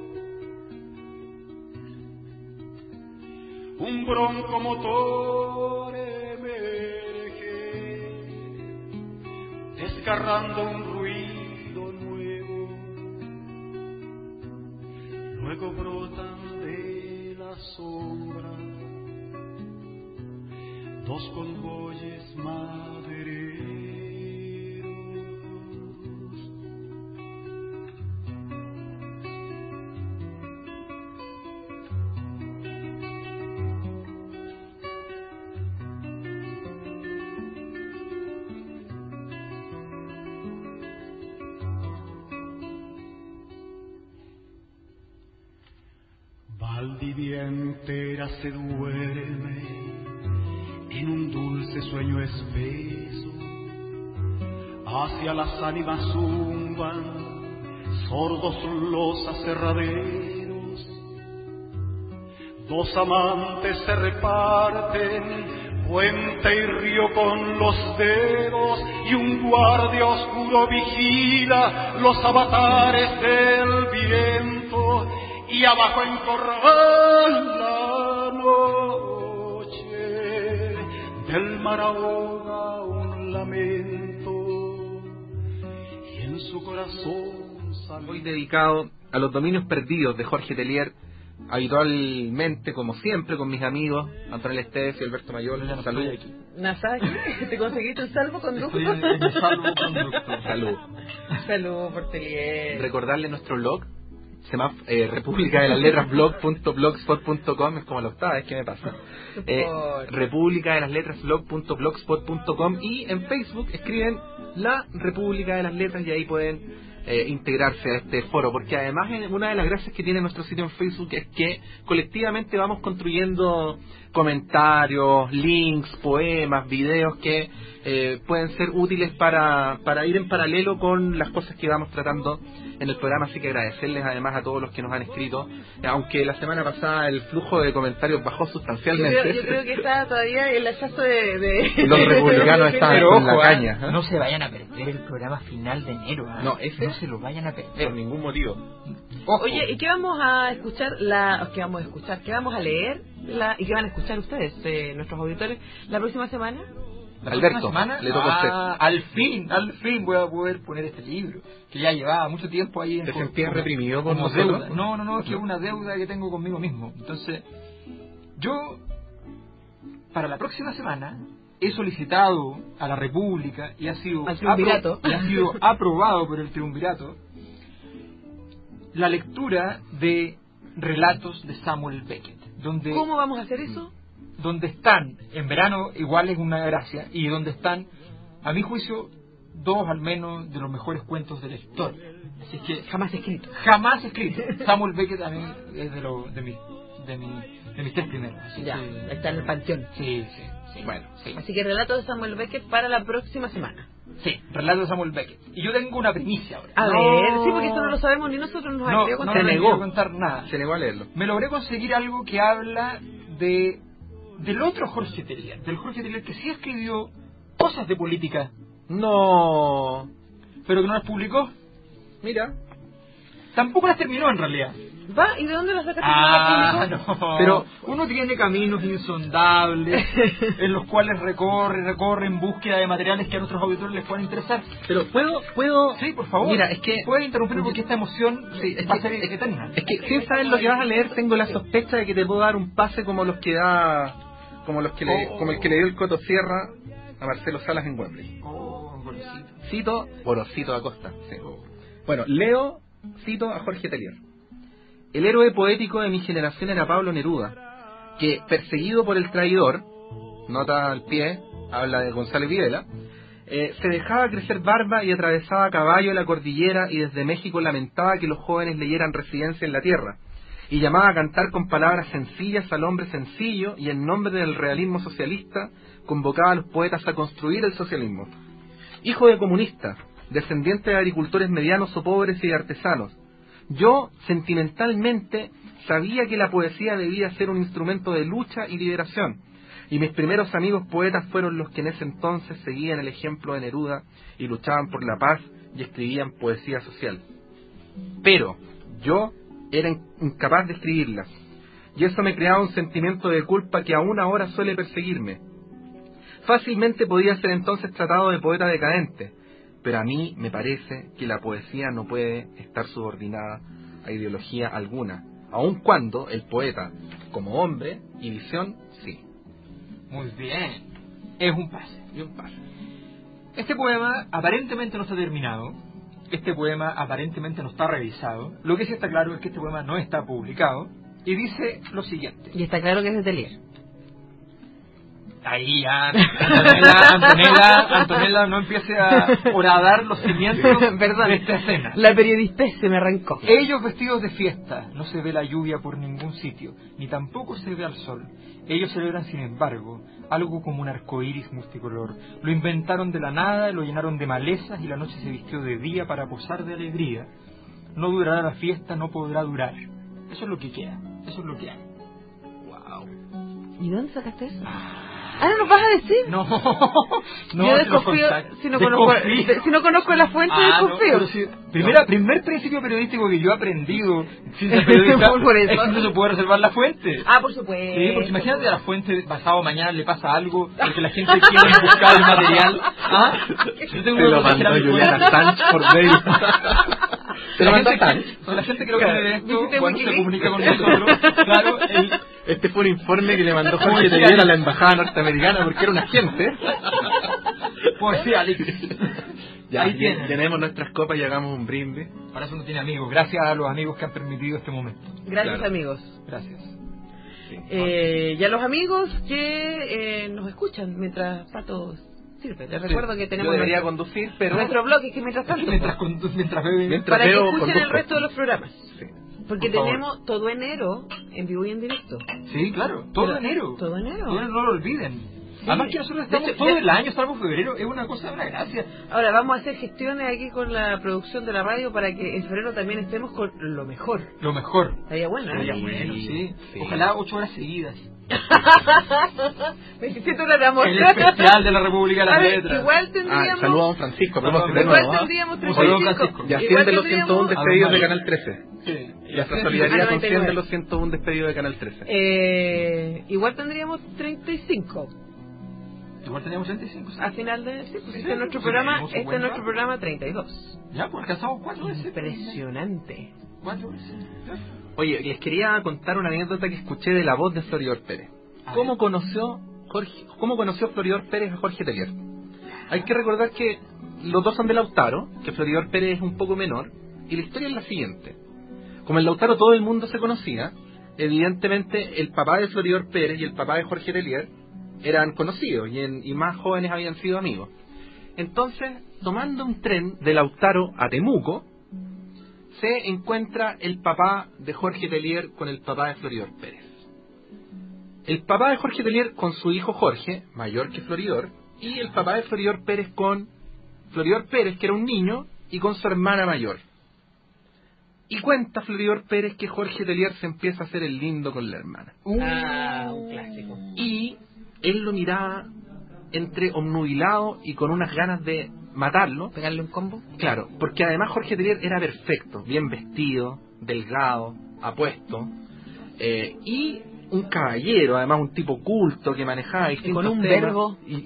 Un bronco motor emerge, desgarrando un ruido nuevo. Luego brotan de la sombra dos convoyes madereros. Valdivia entera se duerme en un dulce sueño espeso, hacia las ánimas zumban sordos los aserraderos, Dos amantes se reparten puente y río con los dedos, y un guardia oscuro vigila los avatares del viento, y abajo en corral la noche del mar ahoga un lamento, y en su corazón sale... Hoy dedicado a los dominios perdidos de Jorge Tellier, habitualmente, como siempre, con mis amigos Antonella Esteves y Alberto Mayol. Salud. Nasaki, ¿te conseguiste un salvoconducto? Estoy en el salvoconducto. Salud. Salud por Tellier. Recordarle nuestro blog, República de las Letras blog.blogspot.com. Es como la octava vez que me pasa. República de las Letras blog.blogspot.com, y en Facebook escriben La República de las Letras y ahí pueden integrarse a este foro, porque además una de las gracias que tiene nuestro sitio en Facebook es que colectivamente vamos construyendo comentarios, links, poemas, videos que pueden ser útiles para ir en paralelo con las cosas que vamos tratando en el programa. Así que agradecerles además a todos los que nos han escrito, aunque la semana pasada el flujo de comentarios bajó sustancialmente. Yo creo que está todavía el hachazo de... Los republicanos están con la caña. No se vayan a perder el programa final de enero. No, ese no se lo vayan a perder por ningún motivo. Ojo. Oye, ¿y qué vamos a escuchar? ¿Qué vamos a leer? ¿Y qué van a escuchar ustedes, nuestros auditores, la próxima semana? Alberto, semana, le toca a usted. Al fin voy a poder poner este libro, que ya llevaba mucho tiempo ahí. ¿Te sentías reprimido como nosotros? deuda? No, es que es una deuda que tengo conmigo mismo. Entonces, yo, para la próxima semana, he solicitado a la República y ha sido aprobado por el Triunvirato la lectura de relatos de Samuel Beckett. ¿Cómo vamos a hacer eso? Donde están, en verano igual es una gracia, y donde están, a mi juicio, dos al menos de los mejores cuentos de la historia. Así es que jamás escrito. Samuel Beckett a mí es de mis tres primeros. Así ya, que, está en el panteón. Sí. Bueno, sí. Así que relato de Samuel Beckett para la próxima semana. Sí, relato de Samuel Beckett. Y yo tengo una primicia ahora. A ver, sí, porque esto no lo sabemos ni nosotros, nos ha querido contar. No me negó a contar nada. Se negó a leerlo. Me logré conseguir algo que habla del otro Jorge Tellier, del Jorge Tellier que sí escribió cosas de política. No. Pero que no las publicó. Mira. Tampoco las terminó en realidad. ¿Va? ¿Y de dónde las sacaste? No. Pero uno tiene caminos insondables en los cuales recorre en búsqueda de materiales que a nuestros auditores les puedan interesar. Pero puedo. Sí, por favor. Mira, es que puedes interrumpirme porque esta emoción va a ser eterna. Es que sin saber lo que vas a leer tengo la sospecha de que te puedo dar un pase como el que le dio el Coto Sierra a Marcelo Salas en Wembley. Gorosito Acosta. Sí. Bueno, cito a Jorge Tellier. El héroe poético de mi generación era Pablo Neruda, que, perseguido por el traidor, nota al pie, habla de González Videla, se dejaba crecer barba y atravesaba a caballo la cordillera, y desde México lamentaba que los jóvenes leyeran Residencia en la Tierra, y llamaba a cantar con palabras sencillas al hombre sencillo, y en nombre del realismo socialista convocaba a los poetas a construir el socialismo. Hijo de comunista, descendiente de agricultores medianos o pobres y de artesanos, yo, sentimentalmente, sabía que la poesía debía ser un instrumento de lucha y liberación, y mis primeros amigos poetas fueron los que en ese entonces seguían el ejemplo de Neruda y luchaban por la paz y escribían poesía social. Pero yo era incapaz de escribirlas, y eso me creaba un sentimiento de culpa que aún ahora suele perseguirme. Fácilmente podía ser entonces tratado de poeta decadente, pero a mí me parece que la poesía no puede estar subordinada a ideología alguna, aun cuando el poeta, como hombre y visión, sí. Muy bien. Es un pase. Este poema aparentemente no está terminado. Este poema aparentemente no está revisado. Lo que sí está claro es que este poema no está publicado. Y dice lo siguiente. Y está claro que es de Tellier. Ahí ya, Antonella, no empiece a horadar los cimientos de esta escena. La periodista se me arrancó. Ellos vestidos de fiesta, no se ve la lluvia por ningún sitio, ni tampoco se ve al sol. Ellos celebran, sin embargo, algo como un arcoíris multicolor. Lo inventaron de la nada, lo llenaron de malezas, y la noche se vistió de día para posar de alegría. No durará la fiesta, no podrá durar. Eso es lo que queda, eso es lo que hay. ¿Y dónde sacaste eso? Ah, ¿no nos vas a decir? No, yo desconfío, si no conozco la fuente, desconfío. No, primer principio periodístico que yo he aprendido sin ser periodista por eso. es que no se puede reservar la fuente. Ah, por supuesto. Sí, porque imagínate a la fuente pasado mañana le pasa algo porque la gente quiere buscar el material. ¿Ah? Yo tengo te lo mandó Juliana Sánchez por mail. Te lo mandó Sánchez. La gente creo que ve esto cuando se comunica con nosotros. Claro, este fue un informe que le mandó Jorge Telier a la embajada norteamericana porque era un agente. Pues sí, Alex. Ya, ahí tenemos nuestras copas y hagamos un brindis. Para eso no tiene amigos. Gracias a los amigos que han permitido este momento. Gracias, claro. Amigos. Gracias. Sí. Y a los amigos que nos escuchan mientras Pato sirve. Les recuerdo que tenemos... Yo debería conducir, pero... Nuestro blog es que mientras tanto... mientras que veo, escuchen el resto de los programas. Sí. Porque tenemos todo enero en vivo y en directo. Sí, claro. Todo enero. Todo enero. No lo olviden. Sí. Además que nosotros estamos todo el año, estamos en febrero, es una cosa, una gracia. Ahora vamos a hacer gestiones aquí con la producción de la radio para que en febrero también estemos con lo mejor. Lo mejor. Estaría bueno, ¿eh? Estaría bueno, sí. Ojalá 8 horas seguidas. 27 horas de amor. El especial de la República de las Letras. Igual tendríamos... saludos a don Francisco. Igual tendríamos 35. Y asciende los 101 despedidos de Canal 13. Sí. Y nuestra solidaridad consciente de los 101 despedidos de Canal 13. Igual tendríamos 35. Igual teníamos 35. ¿Sí? Al final de... Sí, pues este es nuestro programa, nuestro programa 32. Ya, pues alcanzamos 4 veces. Impresionante. 4 veces. Oye, les quería contar una anécdota que escuché de la voz de Floridor Pérez. ¿Cómo conoció Floridor Pérez a Jorge Telier? Hay que recordar que los dos son de Lautaro, que Floridor Pérez es un poco menor, y la historia es la siguiente. Como en Lautaro todo el mundo se conocía, evidentemente el papá de Floridor Pérez y el papá de Jorge Telier eran conocidos y más jóvenes habían sido amigos. Entonces, tomando un tren de Lautaro a Temuco, se encuentra el papá de Jorge Telier con el papá de Floridor Pérez. El papá de Jorge Telier con su hijo Jorge, mayor que Floridor, y el papá de Floridor Pérez con Floridor Pérez, que era un niño, y con su hermana mayor. Y cuenta Floridor Pérez que Jorge Telier se empieza a hacer el lindo con la hermana. Un clásico. Y él lo miraba entre obnubilado y con unas ganas de matarlo. ¿Pegarle un combo? Claro, porque además Jorge Telier era perfecto, bien vestido, delgado, apuesto, y un caballero, además un tipo culto que manejaba distintos con un temas, verbo. Y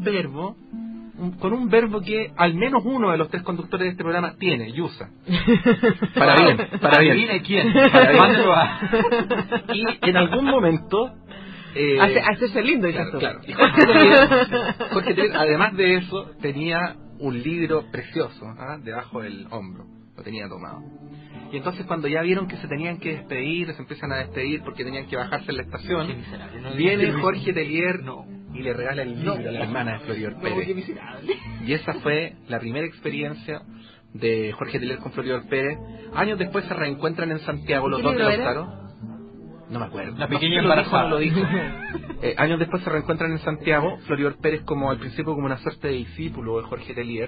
con un verbo que al menos uno de los 3 conductores de este programa tiene y usa. Para bien. ¿Adivina quién? Para y en algún momento... hacerse lindo, claro. Y Jorge Telier, además de eso, tenía un libro precioso debajo del hombro. Lo tenía tomado. Y entonces cuando ya vieron que se tenían que despedir, se empiezan a despedir porque tenían que bajarse en la estación, viene Jorge Telier y le regala el libro a la hermana de Floridor Pérez. Y esa fue la primera experiencia de Jorge Telier con Floridor Pérez. Años después se reencuentran en Santiago los dos de Lautaro. No me acuerdo. La pequeña embarazada. No lo dijo. Años después se reencuentran en Santiago, Floridor Pérez como al principio como una suerte de discípulo de Jorge Telier,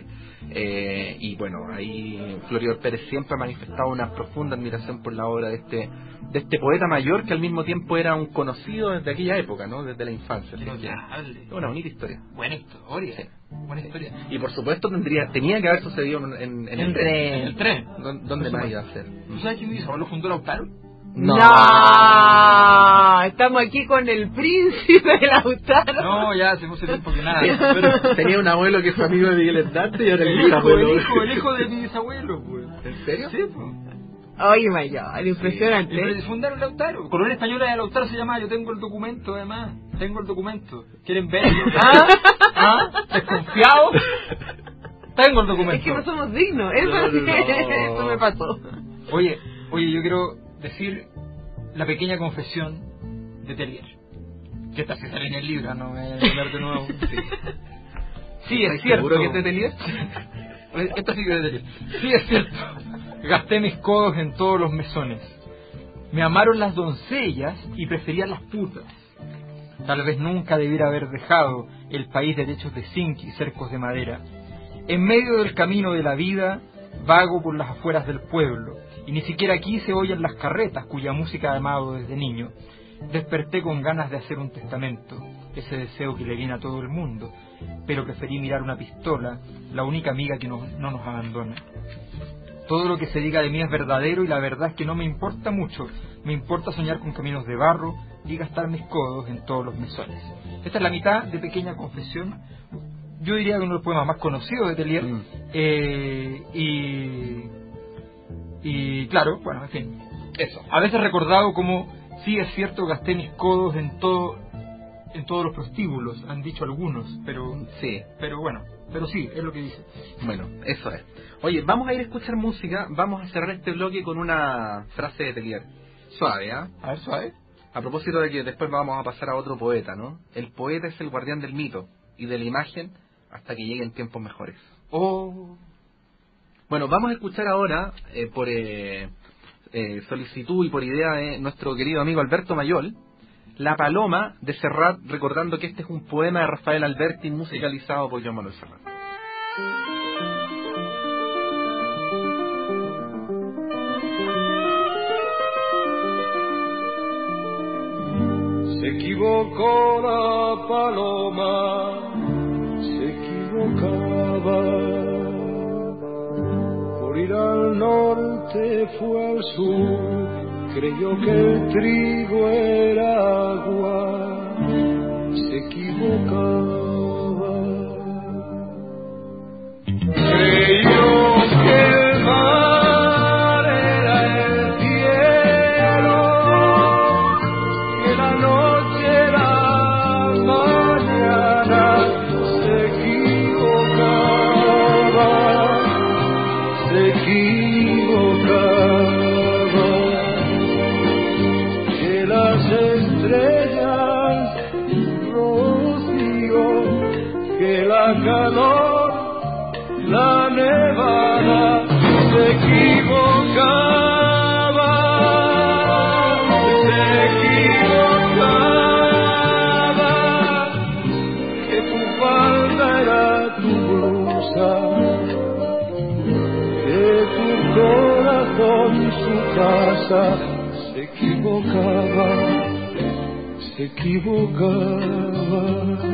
y bueno, ahí Floridor Pérez siempre ha manifestado una profunda admiración por la obra de este poeta mayor que al mismo tiempo era un conocido desde aquella época, ¿no? Desde la infancia. Es una bonita historia. Buena historia. Sí. Buena historia. Y por supuesto tenía que haber sucedido en el tren. ¿Dónde más iba a ser? ¿Tú sabes quién hizo? ¿Lo fundó Lautaro? No, estamos aquí con el príncipe de Lautaro. No, ya hace mucho tiempo que nada. Pero tenía un abuelo que fue amigo de Miguel Hernández y ahora el hijo de mi bisabuelo, pues. ¿En serio? Sí, pues. Oye, mayor, impresionante. Sí. Fundaron Lautaro. Colonia Española de Lautaro se llamaba. Yo tengo el documento, además. ¿Quieren verlo? ¿Desconfiado? Tengo el documento. Es que no somos dignos. Eso me pasó. Oye, yo quiero decir la pequeña confesión de Telier, que esta sí sale en el libro, no voy a hablar de nuevo. Sí, es cierto. ¿Seguro que es de Telier? Esta sí que es de Telier. Sí, es cierto. Gasté mis codos en todos los mesones. Me amaron las doncellas y prefería las putas. Tal vez nunca debiera haber dejado el país de techos de zinc y cercos de madera. En medio del camino de la vida, vago por las afueras del pueblo, y ni siquiera aquí se oyen las carretas cuya música he amado desde niño. desperté con ganas de hacer un testamento, ese deseo que le viene a todo el mundo, pero preferí mirar una pistola, la única amiga que no nos abandona. Todo lo que se diga de mí es verdadero y la verdad es que no me importa mucho. Me importa soñar con caminos de barro y gastar mis codos en todos los mesones. Esta es la mitad de Pequeña Confesión. Yo diría que uno de los poemas más conocidos de Tellier. Y claro, bueno, en fin, eso. A veces recordado como, sí es cierto, gasté mis codos en todos los prostíbulos, han dicho algunos, pero sí, pero bueno, pero sí, es lo que dice. Bueno, eso es. Oye, vamos a ir a escuchar música, vamos a cerrar este bloque con una frase de Tellier. Suave, ¿ah? A ver, suave. A propósito de que después vamos a pasar a otro poeta, ¿no? El poeta es el guardián del mito y de la imagen hasta que lleguen tiempos mejores. Oh. Bueno, vamos a escuchar ahora, por solicitud y por idea de nuestro querido amigo Alberto Mayol, La Paloma de Serrat, recordando que este es un poema de Rafael Alberti musicalizado por Joan Manuel Serrat. Se equivocó la paloma, se equivocaba. Por ir al norte fue al sur, creyó que el trigo era agua, se equivocaba. Creyó que el mar era el cielo, que la noche era mañana, se equivocaba, se equivocaba. Que las estrellas rocío, que la calor, la nevada, se equivocaba, que tu falda era tu blusa, que tu corazón su casa, se equivocaba, se equivocaba.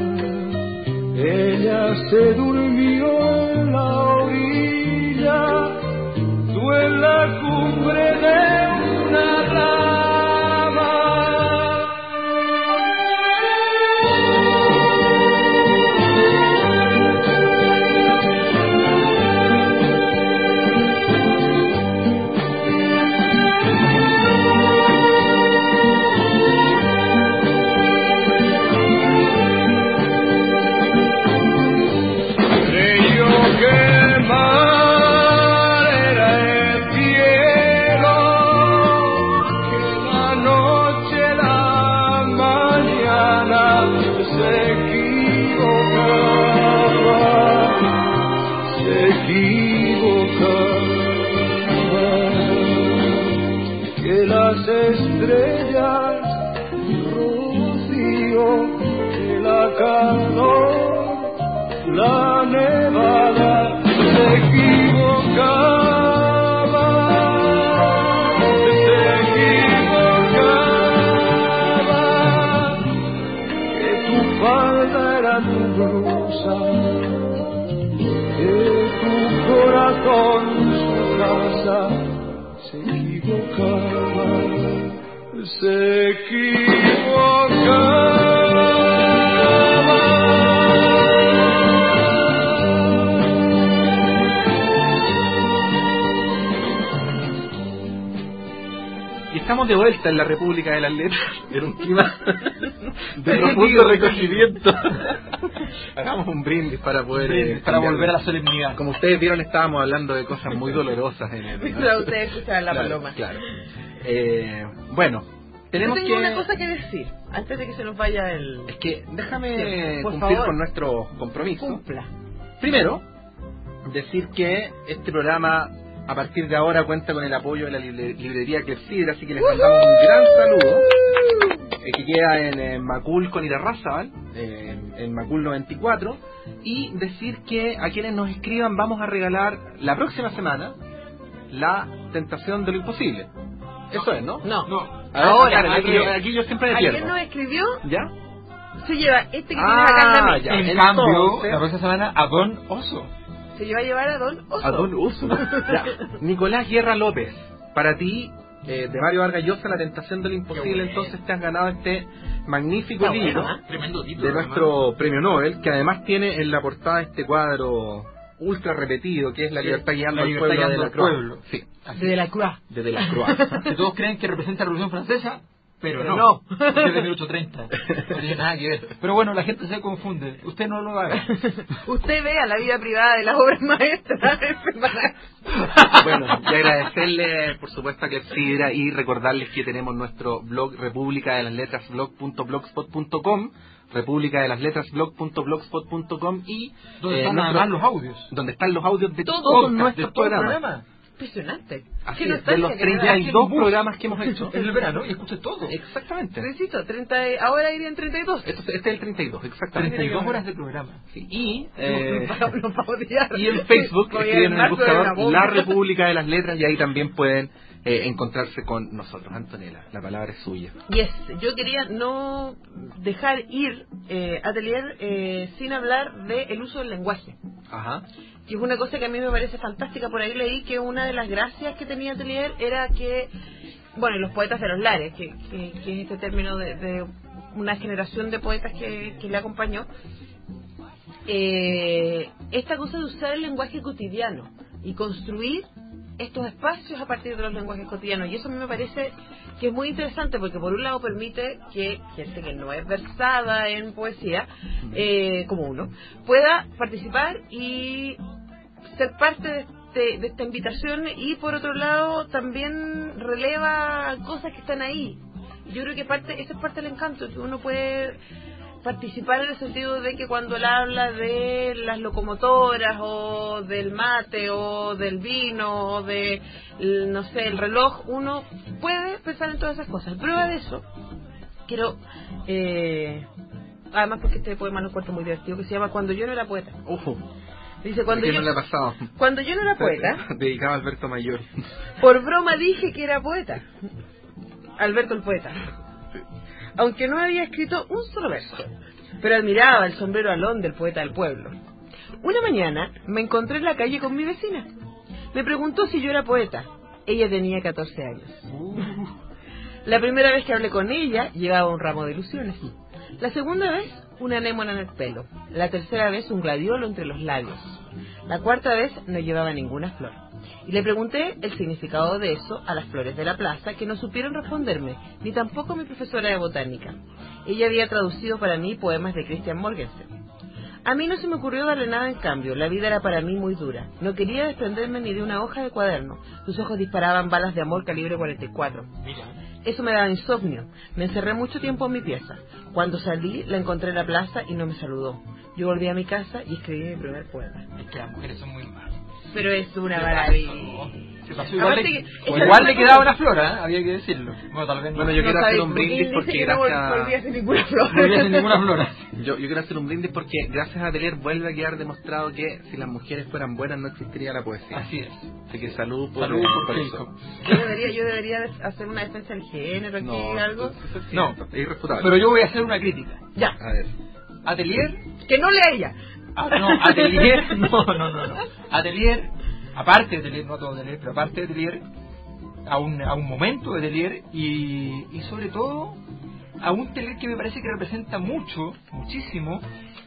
Ella se durmió en la orilla, tú en la cumbre de una rama. Estrellas, rocío, que la calor, la nevada, se equivocaba, que tu falda era tu blusa, que tu corazón su casa, se equivocaba, se equivocaba. Y estamos de vuelta en la República de las Letras, en un clima de profundo recogimiento. Hagamos un brindis para poder... para volver a la solemnidad. Como ustedes vieron, estábamos hablando de cosas muy dolorosas en el... Mientras ustedes escuchaban la paloma. Claro. Bueno, tenemos Yo tengo una cosa que decir, antes de que se nos vaya el... Es que déjame sí, cumplir favor, con nuestro compromiso. Cumpla. Primero, decir que este programa, a partir de ahora, cuenta con el apoyo de la librería Clepsidra, así que les mandamos un gran saludo. Que queda en Macul con Irarrázaval, en Macul 94. Y decir que a quienes nos escriban vamos a regalar la próxima semana La Tentación de lo Imposible. Eso es, ¿no? No. Ahora, aquí yo siempre me ayer pierdo. nos escribió, ¿Ya? se lleva este que tiene acá en la mesa. ya. En Entonces, cambio, la próxima semana a Don Oso. Se lleva a llevar a Don Oso. A Don Uso. Ya. Nicolás Guerra López, para ti, de Mario Vargas Llosa, La tentación de lo imposible, bueno. entonces te has ganado este magnífico Está libro bueno, ¿eh? Tremendo título. de nuestro premio Nobel, que además tiene en la portada este cuadro ultra repetido, que es La libertad guiando La al libertad pueblo de guiando al Delacroix. pueblo. Sí, Así De Delacroix. de Delacroix. que todos creen que representa la Revolución Francesa, pero Pero no. no. Es de 1830. No tiene nada que ver. Pero bueno, la gente se confunde. Usted no lo haga. Usted vea la vida privada de las obras maestras. Bueno, y agradecerle, por supuesto, a Clepsidra y recordarles que tenemos nuestro blog República de las Letras blog.blogspot.com, República de las Letras blog.blogspot.com y Donde están además los audios. donde están los audios de Todos todos Podcast, nuestros de todo el programas. programa. Impresionante. Así Qué es, de los nostalgia que me da. 32 programas que hemos hecho. En el verano, y escuche todo. Exactamente. Necesito 30, ahora irían 32. Este es el 32, exactamente. 32 horas de programa. Sí, y No para odiar. y en Facebook Voy a escriben en el marzo de una buscador bomba. La República de las Letras y ahí también pueden encontrarse con nosotros. Antonella, la palabra es suya. Yes, yo quería no dejar ir Atelier sin hablar del uso del lenguaje, Ajá. que es una cosa que a mí me parece fantástica. Por ahí leí que una de las gracias que tenía Atelier era que, bueno, los poetas de los lares, que es este término de una generación de poetas que le acompañó, esta cosa de usar el lenguaje cotidiano y construir estos espacios a partir de los lenguajes cotidianos, y eso a mí me parece que es muy interesante, porque por un lado permite que gente que no es versada en poesía, como uno, pueda participar y ser parte de esta invitación, y por otro lado también releva cosas que están ahí. Yo creo que esa es parte del encanto, que uno puede participar en el sentido de que cuando él habla de las locomotoras o del mate o del vino o de, no sé, el reloj, uno puede pensar en todas esas cosas. Prueba de eso, quiero, además porque este poema lo encuentro muy divertido, que se llama Cuando yo no era poeta. Dice, cuando ¿Qué yo no le ha pasado? Cuando yo no era poeta, Dedicado a Alberto Mayor. por broma dije que era poeta. Alberto el poeta. Aunque no había escrito un solo verso, pero admiraba el sombrero alón del poeta del pueblo. Una mañana me encontré en la calle con mi vecina. Me preguntó si yo era poeta. Ella tenía 14 años. La primera vez que hablé con ella, llevaba un ramo de ilusiones. La segunda vez, una anémona en el pelo. La tercera vez, un gladiolo entre los labios. La cuarta vez, no llevaba ninguna flor. Y le pregunté el significado de eso a las flores de la plaza, que no supieron responderme, ni tampoco a mi profesora de botánica. Ella había traducido para mí poemas de Christian Morgenstern. A mí no se me ocurrió darle nada en cambio, la vida era para mí muy dura. No quería desprenderme ni de una hoja de cuaderno. Sus ojos disparaban balas de amor calibre 44. Eso me daba insomnio. Me encerré mucho tiempo en mi pieza. Cuando salí, la encontré en la plaza y no me saludó. Yo volví a mi casa y escribí mi primer poema. Es que las mujeres son muy malas. Pero es una maravilla. Se pasó. Igual, Aparte igual le quedaba una flor, había que decirlo. Bueno, tal vez no. Bueno, yo quiero hacer un brindis dice porque que no gracias... volvía sin ninguna flor. No había ninguna flor. Yo quiero hacer un brindis porque gracias a Atelier vuelve a quedar demostrado que si las mujeres fueran buenas no existiría la poesía. Así es. Así que salud por Jacob. eso. Yo debería hacer una defensa del género aquí, algo. No, es irrefutable. pero yo voy a hacer una crítica. Ya. A ver. Atelier. Que no lea ella. No, Atelier. No. Atelier, aparte de Atelier, no todo Atelier, pero aparte de Atelier, a un momento de Atelier y sobre todo a un Atelier que me parece que representa muchísimo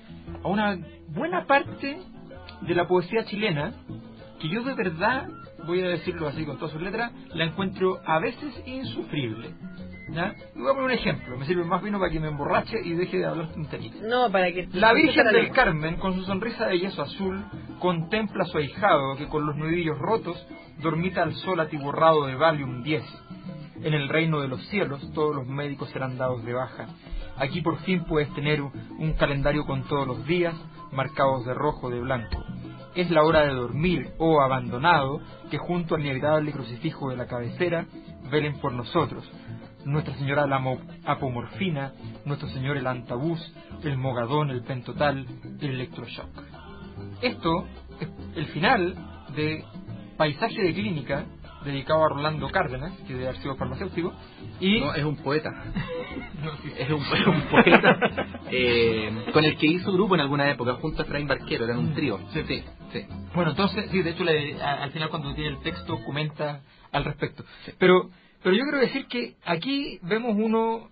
a una buena parte de la poesía chilena, que yo de verdad, voy a decirlo así con todas sus letras, la encuentro a veces insufrible. ¿Ya? Y voy a poner un ejemplo, me sirve más vino para que me emborrache y deje de hablar tonterías. No, para que... La Virgen del Carmen, con su sonrisa de yeso azul, contempla a su ahijado que con los nudillos rotos dormita al sol atiborrado de Valium 10. En el reino de los cielos todos los médicos serán dados de baja. Aquí por fin puedes tener un calendario con todos los días marcados de rojo o de blanco. Es la hora de dormir, oh abandonado, que junto al inevitable crucifijo de la cabecera velen por nosotros. Nuestra Señora la apomorfina, Nuestro Señor el antabús, el mogadón, el pentotal, el electroshock. Esto es el final de Paisaje de Clínica, dedicado a Rolando Cárdenas, que debe haber sido farmacéutico. Y no, es un poeta. No, sí. Es un poeta con el que hizo grupo en alguna época, junto a Efraín Barquero, eran un trío. Sí. Bueno, entonces, sí, de hecho, al final cuando tiene el texto comenta al respecto. Sí. Pero yo quiero decir que aquí vemos uno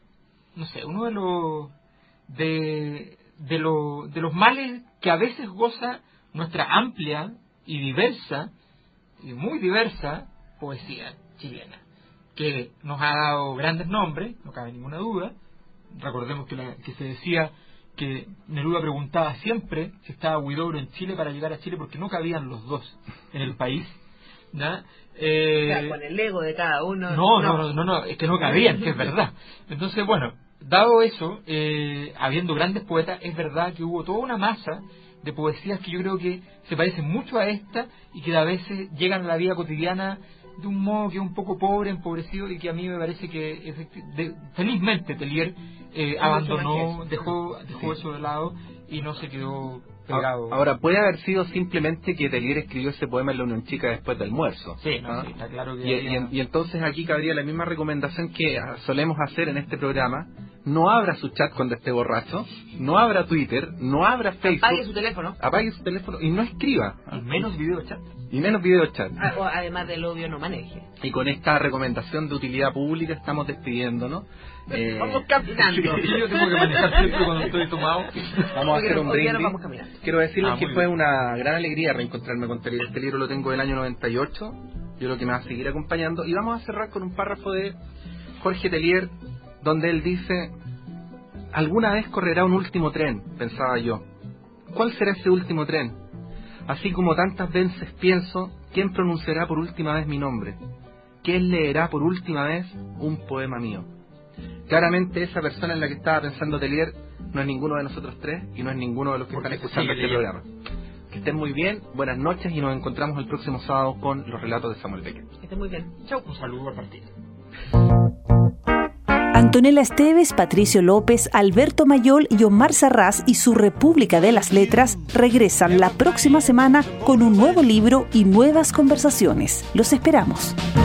de los males que a veces goza nuestra amplia y diversa, y muy diversa, poesía chilena, que nos ha dado grandes nombres, no cabe ninguna duda. Recordemos que se decía que Neruda preguntaba siempre si estaba Huidobro en Chile para llegar a Chile, porque no cabían los dos en el país, ¿no? O sea, con el ego de cada uno. No, es que no cabían, que es verdad. Entonces, bueno, dado eso, habiendo grandes poetas, es verdad que hubo toda una masa de poesías que yo creo que se parecen mucho a esta y que a veces llegan a la vida cotidiana de un modo que es un poco pobre, empobrecido, y que a mí me parece que felizmente Tellier abandonó, dejó eso de lado y no se quedó pegado. Ahora, puede haber sido simplemente que Tellier escribió ese poema en la Unión Chica después del almuerzo. Sí, sí, está claro que y entonces aquí cabría la misma recomendación que solemos hacer en este programa: no abra su chat cuando esté borracho, no abra Twitter, no abra Facebook, apague su teléfono y no escriba. Y menos videochat. Además del odio, no maneje. Y con esta recomendación de utilidad pública estamos despidiéndonos. Vamos caminando. Yo tengo que manejar siempre cuando estoy tomado. Vamos a hacer un brindis. Quiero decirles que fue una gran alegría reencontrarme con Tellier. Este libro lo tengo del año 98. Yo creo que me va a seguir acompañando. Y vamos a cerrar con un párrafo de Jorge Tellier, donde él dice: alguna vez correrá un último tren, pensaba yo. ¿Cuál será ese último tren? Así como tantas veces pienso, ¿quién pronunciará por última vez mi nombre? ¿Quién leerá por última vez un poema mío? Claramente esa persona en la que estaba pensando Tellier no es ninguno de nosotros tres y no es ninguno de los que están escuchando este programa. Que estén muy bien, buenas noches y nos encontramos el próximo sábado con los relatos de Samuel Beckett. Que estén muy bien. Chau. Un saludo al partido. Antonella Esteves, Patricio López, Alberto Mayol y Omar Sarraz y su República de las Letras regresan la próxima semana con un nuevo libro y nuevas conversaciones. Los esperamos.